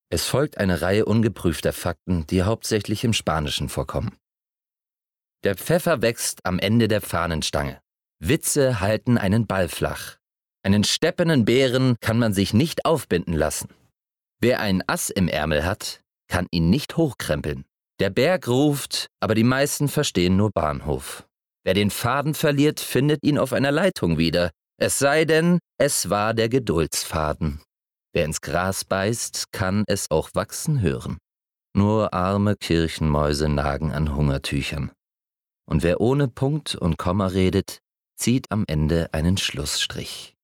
Es folgt eine Reihe ungeprüfter Fakten, die hauptsächlich im Spanischen vorkommen. Der Pfeffer wächst am Ende der Fahnenstange. Witze halten einen Ball flach. Einen steppenden Bären kann man sich nicht aufbinden lassen. Wer ein Ass im Ärmel hat, kann ihn nicht hochkrempeln. Der Berg ruft, aber die meisten verstehen nur Bahnhof. Wer den Faden verliert, findet ihn auf einer Leitung wieder. Es sei denn, es war der Geduldsfaden. Wer ins Gras beißt, kann es auch wachsen hören. Nur arme Kirchenmäuse nagen an Hungertüchern. Und wer ohne Punkt und Komma redet, zieht am Ende einen Schlussstrich.